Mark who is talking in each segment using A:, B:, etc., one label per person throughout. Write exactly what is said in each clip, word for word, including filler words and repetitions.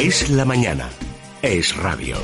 A: Es la mañana. Es radio.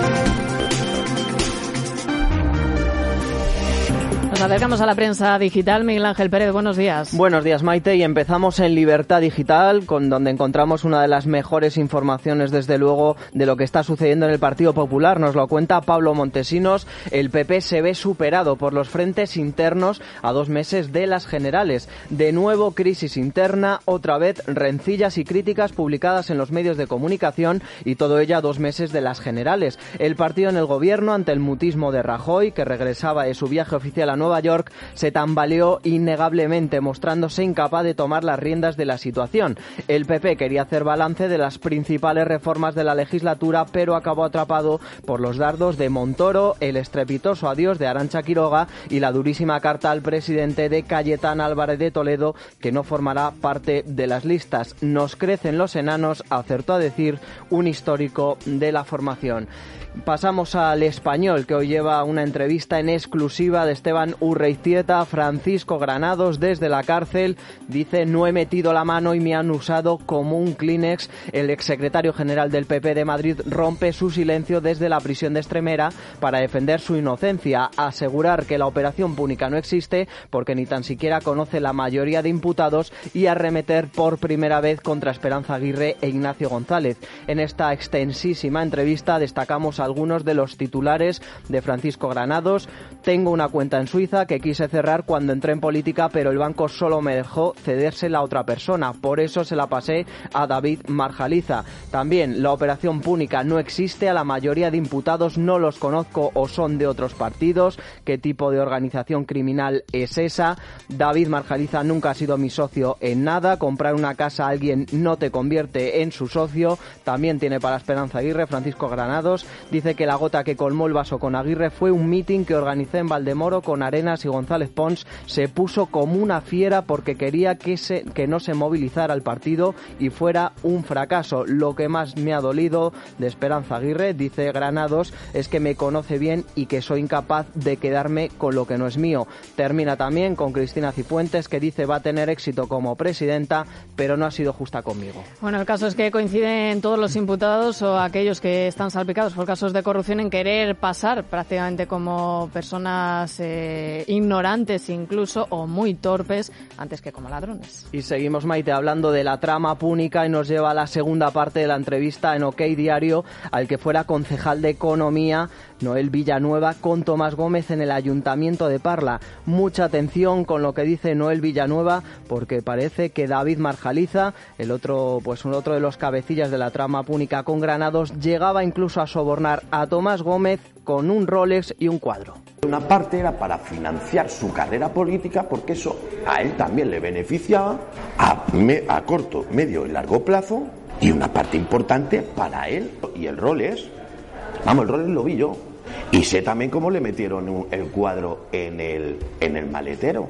B: Nos acercamos a la prensa digital. Miguel Ángel Pérez, buenos días.
C: Buenos días, Maite, y empezamos en Libertad Digital, con donde encontramos una de las mejores informaciones, desde luego, de lo que está sucediendo en el Partido Popular. Nos lo cuenta Pablo Montesinos. El P P se ve superado por los frentes internos a dos meses de las generales. De nuevo, crisis interna, otra vez rencillas y críticas publicadas en los medios de comunicación, y todo ello a dos meses de las generales. El partido en el gobierno, ante el mutismo de Rajoy, que regresaba de su viaje oficial a Nueva York, se tambaleó innegablemente, mostrándose incapaz de tomar las riendas de la situación. El P P quería hacer balance de las principales reformas de la legislatura, pero acabó atrapado por los dardos de Montoro, el estrepitoso adiós de Arantxa Quiroga y la durísima carta al presidente de Cayetana Álvarez de Toledo, que no formará parte de las listas. Nos crecen los enanos, acertó a decir un histórico de la formación. Pasamos al Español, que hoy lleva una entrevista en exclusiva de Esteban Urreiztieta. Francisco Granados, desde la cárcel, dice: no he metido la mano y me han usado como un Kleenex. El exsecretario general del P P de Madrid rompe su silencio desde la prisión de Extremera para defender su inocencia, asegurar que la operación púnica no existe porque ni tan siquiera conoce la mayoría de imputados, y arremeter por primera vez contra Esperanza Aguirre e Ignacio González. En esta extensísima entrevista destacamos algunos de los titulares de Francisco Granados. Tengo una cuenta en Suiza que quise cerrar cuando entré en política, pero el banco solo me dejó cedérsela a otra persona. Por eso se la pasé a David Marjaliza. También, la operación púnica no existe. A la mayoría de imputados no los conozco o son de otros partidos. ¿Qué tipo de organización criminal es esa? David Marjaliza nunca ha sido mi socio en nada. Comprar una casa a alguien no te convierte en su socio. También tiene para Esperanza Aguirre Francisco Granados. Dice que la gota que colmó el vaso con Aguirre fue un mitin que organicé en Valdemoro con Arenas y González Pons. Se puso como una fiera porque quería que, se, que no se movilizara el partido y fuera un fracaso. Lo que más me ha dolido de Esperanza Aguirre, dice Granados, es que me conoce bien y que soy incapaz de quedarme con lo que no es mío. Termina también con Cristina Cifuentes, que dice va a tener éxito como presidenta, pero no ha sido justa conmigo.
B: Bueno, el caso es que coinciden todos los imputados o aquellos que están salpicados por casos de corrupción en querer pasar prácticamente como personas eh, ignorantes incluso, o muy torpes, antes que como ladrones.
C: Y seguimos, Maite, hablando de la trama púnica, y nos lleva a la segunda parte de la entrevista en OK Diario al que fuera concejal de Economía, Noel Villanueva, con Tomás Gómez en el Ayuntamiento de Parla. Mucha atención con lo que dice Noel Villanueva, porque parece que David Marjaliza, el otro, pues un otro de los cabecillas de la trama púnica con Granados, llegaba incluso a sobornar a Tomás Gómez con un Rolex y un cuadro.
D: Una parte era para financiar su carrera política, porque eso a él también le beneficiaba a, me, a corto, medio y largo plazo, y una parte importante para él. Y el Rolex, vamos, el Rolex lo vi yo, y sé también cómo le metieron un, el cuadro en el, en el maletero.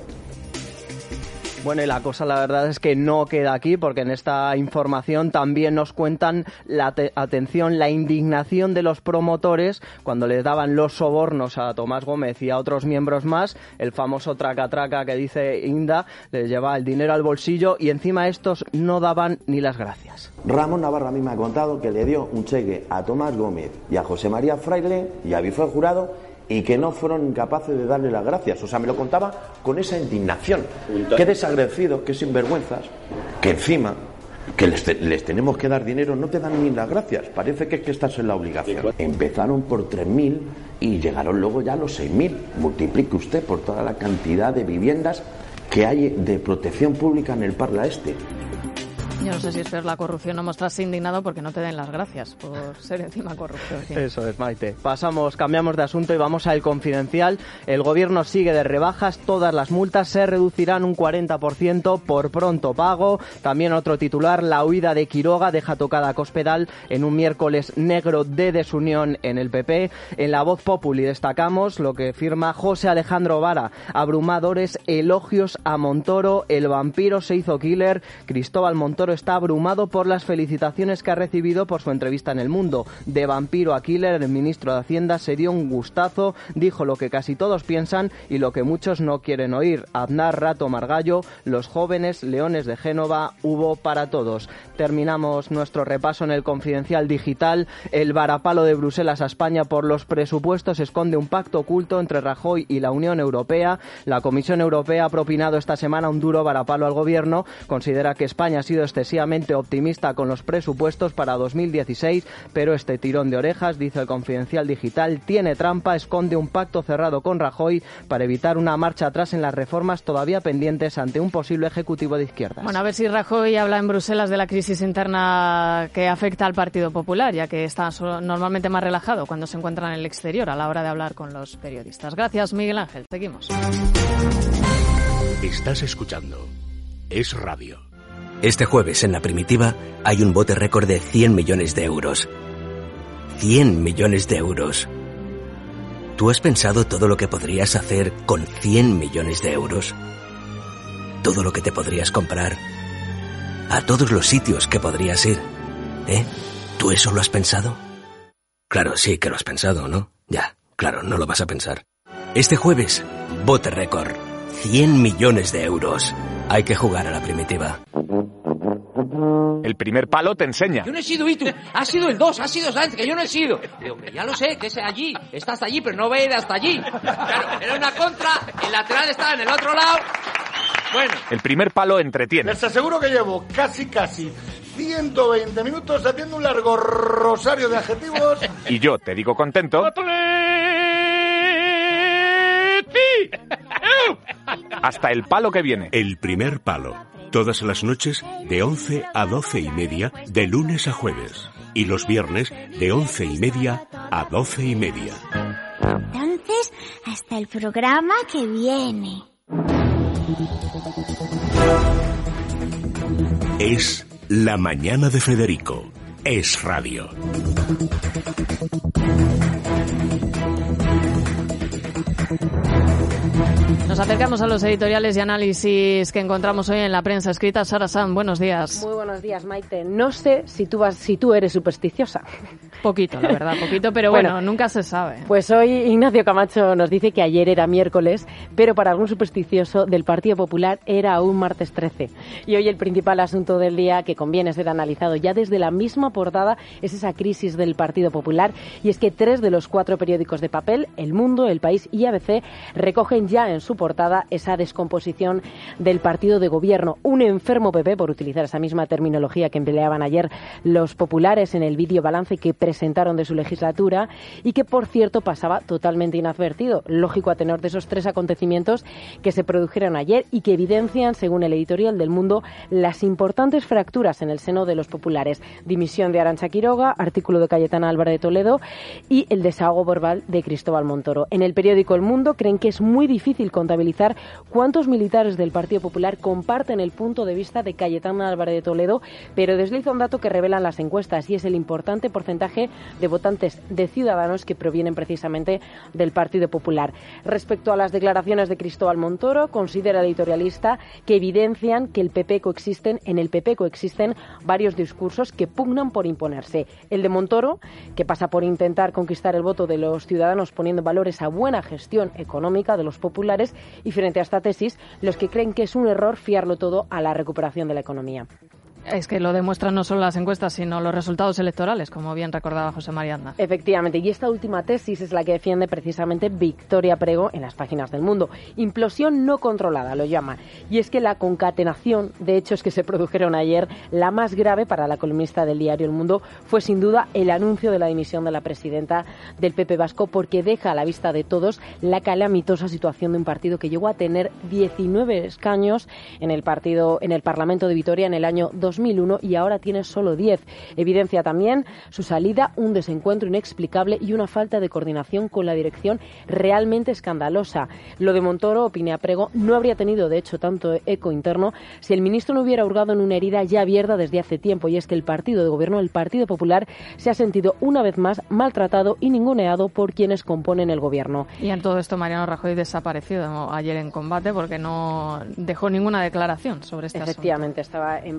C: Bueno, y la cosa, la verdad es que no queda aquí, porque en esta información también nos cuentan la te- atención, la indignación de los promotores cuando les daban los sobornos a Tomás Gómez y a otros miembros más. El famoso traca-traca que dice Inda, les llevaba el dinero al bolsillo y encima estos no daban ni las gracias.
D: Ramón Navarro a mí me ha contado que le dio un cheque a Tomás Gómez y a José María Fraile y a Bifröst Jurado, y que no fueron capaces de darle las gracias. O sea, me lo contaba con esa indignación. Qué desagradecidos, qué sinvergüenzas, que encima que les, te, les tenemos que dar dinero, no te dan ni las gracias. Parece que es que estás en la obligación. Empezaron por tres mil y llegaron luego ya a los seis mil. Multiplique usted por toda la cantidad de viviendas que hay de protección pública en el Parla Este.
B: Yo no sé si es peor la corrupción o mostrarse indignado porque no te den las gracias por ser encima corrupto. Sí.
C: Eso es, Maite. Pasamos, cambiamos de asunto y vamos al Confidencial. El gobierno sigue de rebajas, todas las multas se reducirán un cuarenta por ciento por pronto pago. También otro titular, la huida de Quiroga deja tocada a Cospedal en un miércoles negro de desunión en el P P. En La Voz Populi destacamos lo que firma José Alejandro Vara. Abrumadores elogios a Montoro, el vampiro se hizo killer, Cristóbal Montoro está abrumado por las felicitaciones que ha recibido por su entrevista en El Mundo. De vampiro a killer, el ministro de Hacienda se dio un gustazo, dijo lo que casi todos piensan y lo que muchos no quieren oír. Aznar, Rato, Margallo, los jóvenes leones de Génova, hubo para todos. Terminamos nuestro repaso en el Confidencial Digital. El varapalo de Bruselas a España por los presupuestos esconde un pacto oculto entre Rajoy y la Unión Europea. La Comisión Europea ha propinado esta semana un duro varapalo al gobierno. Considera que España ha sido excesivamente optimista con los presupuestos para dos mil dieciséis, pero este tirón de orejas, dice el Confidencial Digital, tiene trampa, esconde un pacto cerrado con Rajoy para evitar una marcha atrás en las reformas todavía pendientes ante un posible ejecutivo de izquierdas.
B: Bueno, a ver si Rajoy habla en Bruselas de la crisis interna que afecta al Partido Popular, ya que está normalmente más relajado cuando se encuentra en el exterior a la hora de hablar con los periodistas. Gracias, Miguel Ángel. Seguimos.
A: Estás escuchando Es Radio.
E: Este jueves en La Primitiva hay un bote récord de cien millones de euros. cien millones de euros. ¿Tú has pensado todo lo que podrías hacer con cien millones de euros? Todo lo que te podrías comprar. A todos los sitios que podrías ir. ¿Eh? ¿Tú eso lo has pensado? Claro, sí que lo has pensado, ¿no? Ya, claro, no lo vas a pensar. Este jueves, bote récord. cien millones de euros. Hay que jugar a La Primitiva.
F: El primer palo te enseña.
G: Yo no he sido Itu, ha sido el dos, ha sido Sánchez, que yo no he sido. Digo, hombre, ya lo sé, que es allí, está hasta allí, pero no va a ir hasta allí. Claro, era una contra, el lateral estaba en el otro lado. Bueno.
F: El primer palo entretiene.
H: Les aseguro que llevo casi, casi ciento veinte minutos haciendo un largo rosario de adjetivos.
F: Y yo te digo contento. Hasta el palo que viene.
A: El primer palo. Todas las noches de once a doce y media, de lunes a jueves. Y los viernes de once y media a doce y media.
I: Entonces, hasta el programa que viene.
A: Es La Mañana de Federico. Es Radio.
B: Nos acercamos a los editoriales y análisis que encontramos hoy en la prensa escrita. Sara Sanz, buenos días.
J: Muy buenos días, Maite. No sé si tú vas, si tú eres supersticiosa.
B: Poquito, la verdad, poquito, pero bueno, bueno, nunca se sabe.
J: Pues hoy Ignacio Camacho nos dice que ayer era miércoles, pero para algún supersticioso del Partido Popular era aún martes trece. Y hoy el principal asunto del día que conviene ser analizado ya desde la misma portada es esa crisis del Partido Popular, y es que tres de los cuatro periódicos de papel, El Mundo, El País y A B C, recogen ya en su portada esa descomposición del partido de gobierno. Un enfermo P P, por utilizar esa misma terminología que empleaban ayer los populares en el vídeo balance que presentaron de su legislatura y que, por cierto, pasaba totalmente inadvertido. Lógico a tenor de esos tres acontecimientos que se produjeron ayer y que evidencian, según el editorial del Mundo, las importantes fracturas en el seno de los populares. Dimisión de Arantxa Quiroga, artículo de Cayetana Álvarez de Toledo y el desahogo verbal de Cristóbal Montoro. En el periódico El Mundo creen que es muy difícil contabilizar cuántos militares del Partido Popular comparten el punto de vista de Cayetana Álvarez de Toledo, pero desliza un dato que revelan las encuestas y es el importante porcentaje de votantes de Ciudadanos que provienen precisamente del Partido Popular. Respecto a las declaraciones de Cristóbal Montoro, considera el editorialista que evidencian que el P P coexisten, en el P P coexisten varios discursos que pugnan por imponerse. El de Montoro, que pasa por intentar conquistar el voto de los ciudadanos poniendo en valor esa buena gestión económica de los populares, y frente a esta tesis, los que creen que es un error fiarlo todo a la recuperación de la economía.
B: Es que lo demuestran no solo las encuestas, sino los resultados electorales, como bien recordaba José María Aznar.
J: Efectivamente, y esta última tesis es la que defiende precisamente Victoria Prego en las páginas del Mundo. Implosión no controlada, lo llama. Y es que la concatenación de hechos que se produjeron ayer, la más grave para la columnista del diario El Mundo, fue sin duda el anuncio de la dimisión de la presidenta del P P vasco, porque deja a la vista de todos la calamitosa situación de un partido que llegó a tener diecinueve escaños en el partido, en el Parlamento de Vitoria en el año dos mil uno y ahora tiene solo diez. Evidencia también su salida, un desencuentro inexplicable y una falta de coordinación con la dirección realmente escandalosa. Lo de Montoro, opina Prego, no habría tenido de hecho tanto eco interno si el ministro no hubiera hurgado en una herida ya abierta desde hace tiempo, y es que el partido de gobierno, el Partido Popular, se ha sentido una vez más maltratado y ninguneado por quienes componen el gobierno.
B: Y en todo esto Mariano Rajoy desapareció ayer en combate porque no dejó ninguna declaración sobre este
J: Efectivamente,
B: asunto.
J: Estaba en Bruselas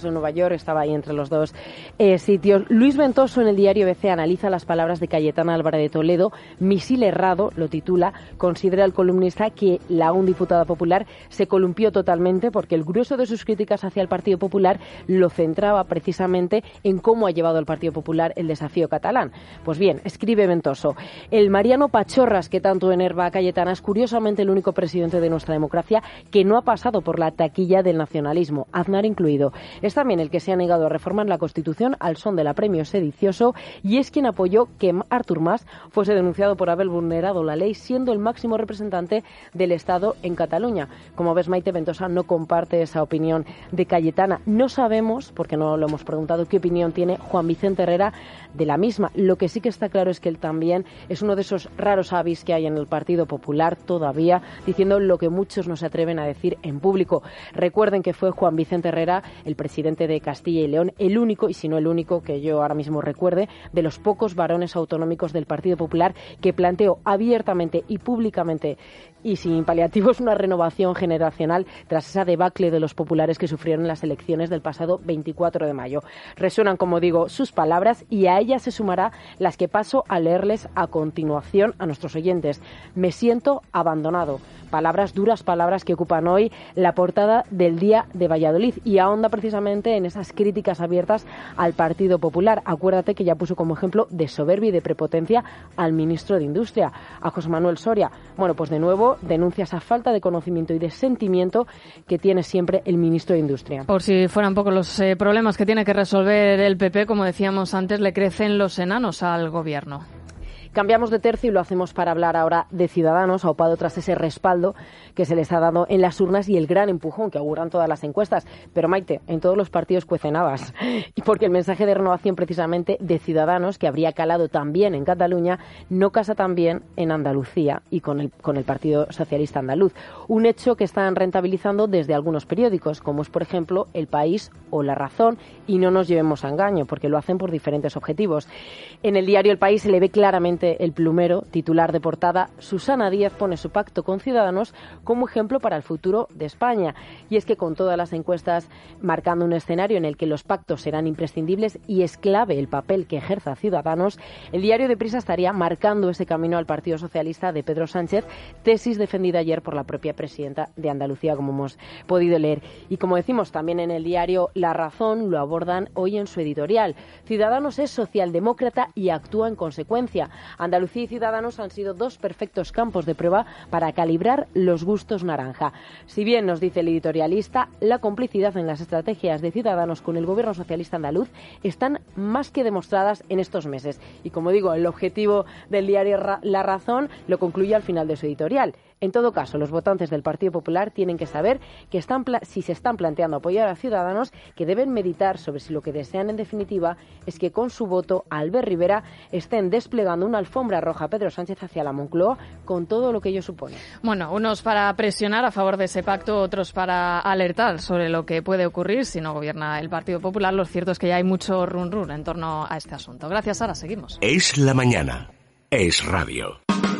J: caso de Nueva York estaba ahí entre los dos eh, sitios. Luis Ventoso en el diario B C analiza las palabras de Cayetana Álvarez de Toledo. Misil errado, lo titula. Considera el columnista que la aún diputada popular se columpió totalmente porque el grueso de sus críticas hacia el Partido Popular lo centraba precisamente en cómo ha llevado el Partido Popular el desafío catalán. Pues bien, escribe Ventoso, el Mariano Pachorras que tanto enerva a Cayetana es curiosamente el único presidente de nuestra democracia que no ha pasado por la taquilla del nacionalismo, Aznar incluido. Es también el que se ha negado a reformar la Constitución al son del apremio sedicioso y es quien apoyó que Artur Mas fuese denunciado por haber vulnerado la ley siendo el máximo representante del Estado en Cataluña. Como ves, Maite, Ventosa no comparte esa opinión de Cayetana. No sabemos, porque no lo hemos preguntado, qué opinión tiene Juan Vicente Herrera de la misma. Lo que sí que está claro es que él también es uno de esos raros avis que hay en el Partido Popular todavía, diciendo lo que muchos no se atreven a decir en público. Recuerden que fue Juan Vicente Herrera, el presidente de Castilla y León, el único, y si no el único que yo ahora mismo recuerde, de los pocos varones autonómicos del Partido Popular que planteó abiertamente y públicamente y sin paliativos una renovación generacional tras esa debacle de los populares que sufrieron las elecciones del pasado veinticuatro de mayo. Resuenan, como digo, sus palabras y a ellas se sumará las que paso a leerles a continuación a nuestros oyentes. Me siento abandonado. Palabras, duras palabras que ocupan hoy la portada del Día de Valladolid y ahonda precisamente en esas críticas abiertas al Partido Popular. Acuérdate que ya puso como ejemplo de soberbia y de prepotencia al ministro de Industria, a José Manuel Soria. Bueno, pues de nuevo denuncia esa falta de conocimiento y de sentimiento que tiene siempre el ministro de Industria.
B: Por si fueran poco los eh, problemas que tiene que resolver el P P, como decíamos antes, le crecen los enanos al gobierno.
J: Cambiamos de tercio y lo hacemos para hablar ahora de Ciudadanos, aupado tras ese respaldo que se les ha dado en las urnas y el gran empujón que auguran todas las encuestas. Pero, Maite, en todos los partidos cuecen habas. Y porque el mensaje de renovación precisamente de Ciudadanos, que habría calado también en Cataluña, no casa también en Andalucía y con el, con el Partido Socialista Andaluz. Un hecho que están rentabilizando desde algunos periódicos, como es, por ejemplo, El País o La Razón, y no nos llevemos a engaño, porque lo hacen por diferentes objetivos. En el diario El País se le ve claramente el plumero, titular de portada, Susana Díaz pone su pacto con Ciudadanos como ejemplo para el futuro de España. Y es que con todas las encuestas marcando un escenario en el que los pactos serán imprescindibles y es clave el papel que ejerza Ciudadanos, el diario Deprisa estaría marcando ese camino al Partido Socialista de Pedro Sánchez, tesis defendida ayer por la propia presidenta de Andalucía, como hemos podido leer. Y como decimos también en el diario La Razón, lo abordan hoy en su editorial. Ciudadanos es socialdemócrata y actúa en consecuencia. Andalucía y Ciudadanos han sido dos perfectos campos de prueba para calibrar los gustos naranja. Si bien, nos dice el editorialista, la complicidad en las estrategias de Ciudadanos con el gobierno socialista andaluz están más que demostradas en estos meses. Y como digo, el objetivo del diario La Razón lo concluye al final de su editorial. En todo caso, los votantes del Partido Popular tienen que saber que están si se están planteando apoyar a Ciudadanos, que deben meditar sobre si lo que desean en definitiva es que con su voto a Albert Rivera estén desplegando una alfombra roja a Pedro Sánchez hacia la Moncloa con todo lo que ello supone.
B: Bueno, unos para presionar a favor de ese pacto, otros para alertar sobre lo que puede ocurrir si no gobierna el Partido Popular. Lo cierto es que ya hay mucho run run en torno a este asunto. Gracias, Sara. Seguimos.
A: Es la mañana. Es radio.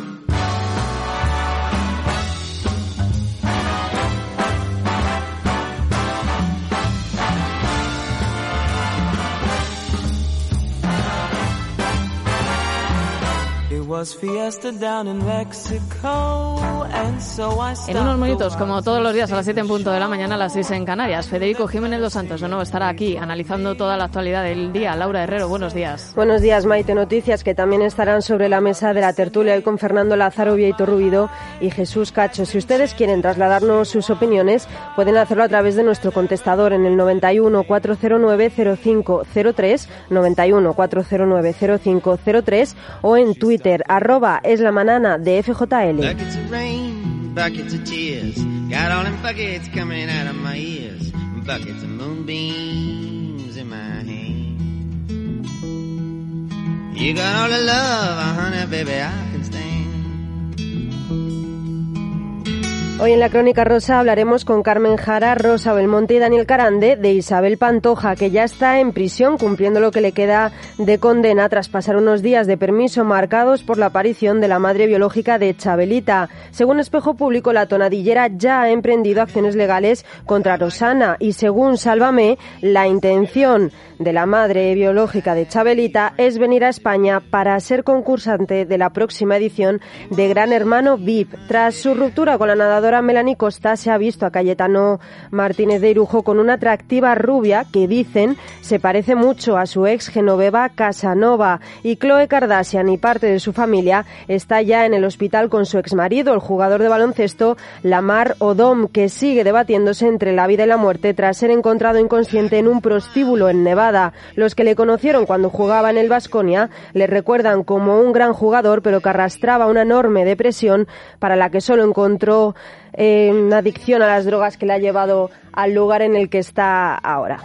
B: En unos minutos, como todos los días a las siete en punto de la mañana, a las seis en Canarias, Federico Jiménez dos Santos de nuevo estará aquí analizando toda la actualidad del día. Laura Herrero, buenos días.
K: Buenos días, Maite. Noticias que también estarán sobre la mesa de la tertulia hoy con Fernando Lázaro, Vieito Rubido y Jesús Cacho. Si ustedes quieren trasladarnos sus opiniones, pueden hacerlo a través de nuestro contestador en el noventa y uno, cuatrocientos nueve, cero cinco cero tres, noventa y uno, cuatrocientos nueve, cero cinco cero tres o en Twitter, arroba es la manana de F J L.
L: Buckets of rain, buckets of tears, got all them buckets coming out of my ears, buckets of moonbeams in my hand. You got all the love, honey, baby, I can stand.
K: Hoy en la Crónica Rosa hablaremos con Carmen Jara, Rosa Belmonte y Daniel Carande de Isabel Pantoja, que ya está en prisión cumpliendo lo que le queda de condena tras pasar unos días de permiso marcados por la aparición de la madre biológica de Chabelita. Según Espejo Público, la tonadillera ya ha emprendido acciones legales contra Rosana y, según Sálvame, la intención de la madre biológica de Chabelita es venir a España para ser concursante de la próxima edición de Gran Hermano V I P. Tras su ruptura con la nadadora Melanie Costa, se ha visto a Cayetano Martínez de Irujo con una atractiva rubia que, dicen, se parece mucho a su ex Genoveva Casanova. Y Khloe Kardashian y parte de su familia está ya en el hospital con su exmarido, el jugador de baloncesto Lamar Odom, que sigue debatiéndose entre la vida y la muerte tras ser encontrado inconsciente en un prostíbulo en Nevada. Los que le conocieron cuando jugaba en el Baskonia le recuerdan como un gran jugador, pero que arrastraba una enorme depresión para la que solo encontró eh, una adicción a las drogas que le ha llevado al lugar en el que está ahora.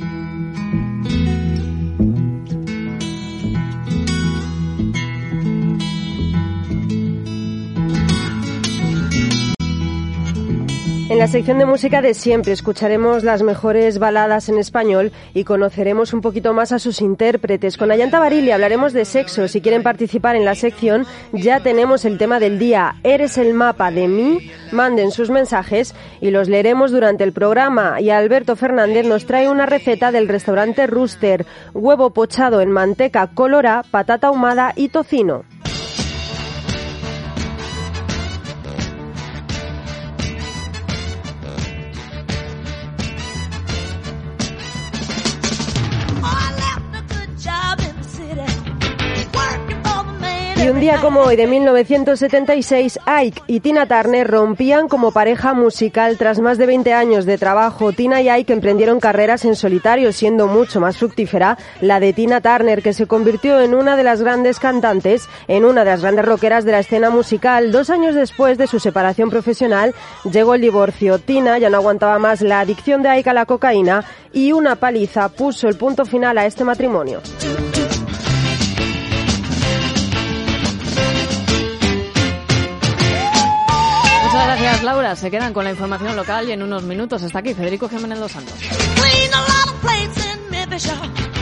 K: En la sección de música de siempre escucharemos las mejores baladas en español y conoceremos un poquito más a sus intérpretes. Con Ayanta Barili hablaremos de sexo. Si quieren participar en la sección, ya tenemos el tema del día. ¿Eres el mapa de mí? Manden sus mensajes y los leeremos durante el programa. Y Alberto Fernández nos trae una receta del restaurante Rooster: huevo pochado en manteca colorá, patata ahumada y tocino. Y un día como hoy de mil novecientos setenta y seis, Ike y Tina Turner rompían como pareja musical. Tras más de veinte años de trabajo, Tina y Ike emprendieron carreras en solitario, siendo mucho más fructífera la de Tina Turner, que se convirtió en una de las grandes cantantes, en una de las grandes rockeras de la escena musical. Dos años después de su separación profesional, llegó el divorcio. Tina ya no aguantaba más la adicción de Ike a la cocaína y una paliza puso el punto final a este matrimonio.
B: Muchas gracias, Laura. Se quedan con la información local y en unos minutos está aquí Federico Jiménez Los Santos.